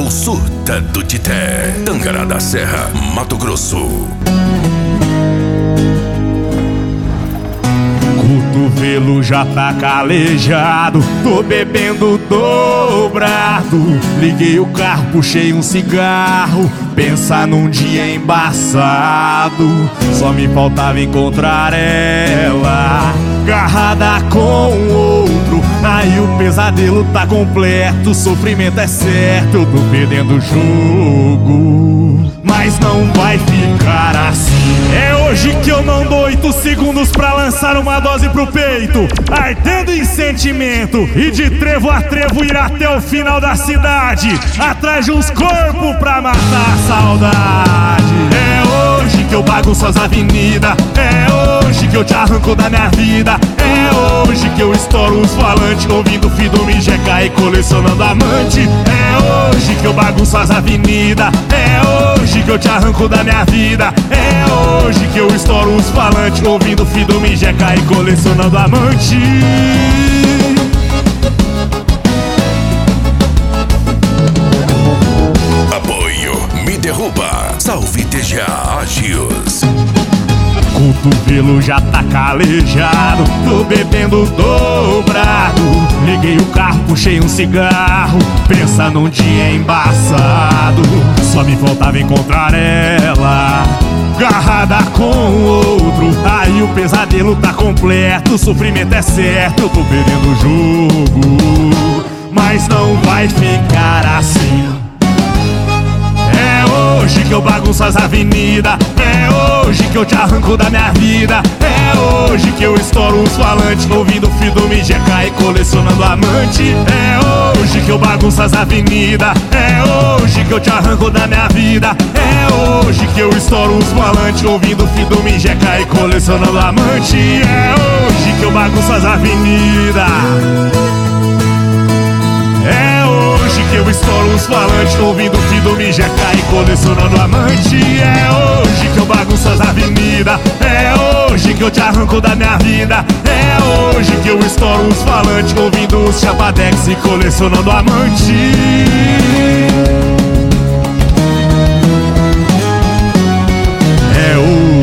O Surta do Tité, Tangará da Serra, Mato Grosso. Cotovelo já tá calejado, tô bebendo dobrado. Liguei o carro, puxei um cigarro, pensar num dia embaçado. Só me faltava encontrar ela, agarrada com outro. Aí o pesadelo tá completo, o sofrimento é certo. Eu tô perdendo o jogo, mas não vai ficar assim. É hoje que eu não dou 8 segundos pra lançar uma dose pro peito, ardendo em sentimento, e de trevo a trevo ir até o final da cidade, atrás de uns corpos pra matar a saudade. É hoje que eu bagunço as avenidas, é hoje que eu te arranco da minha vida, é hoje que eu estouro os falantes, ouvindo Fido Mijeca e colecionando amante. É hoje que eu bagunço as avenidas, é hoje que eu te arranco da minha vida, é hoje que eu estouro os falantes, ouvindo Fido Mijeca e colecionando amante. Apoio Me Derruba, Salve TGA Agios. Cotovelo já tá calejado, tô bebendo dobrado. Liguei o carro, puxei um cigarro, pensa num dia embaçado. Só me faltava encontrar ela, agarrada com outro. Aí o pesadelo tá completo, o sofrimento é certo. Eu tô perdendo o jogo, mas não vai ficar assim. É hoje que eu bagunço as avenidas, é hoje que eu te arranco da minha vida, é hoje que eu estouro os falantes, ouvindo Fido Mijeca e colecionando amante. É hoje que eu bagunço as avenidas, é hoje que eu te arranco da minha vida, é hoje que eu estouro os falantes, ouvindo Fido Mijeca e colecionando amante. É hoje que eu bagunço as avenidas, é hoje que eu estouro os falantes, ouvindo Fido Mijeca e colecionando amante. É hoje que eu bagunço as avenidas, é hoje que eu te arranco da minha vida, é hoje que eu estouro os falantes, ouvindo os Chapadex e colecionando amante. É hoje.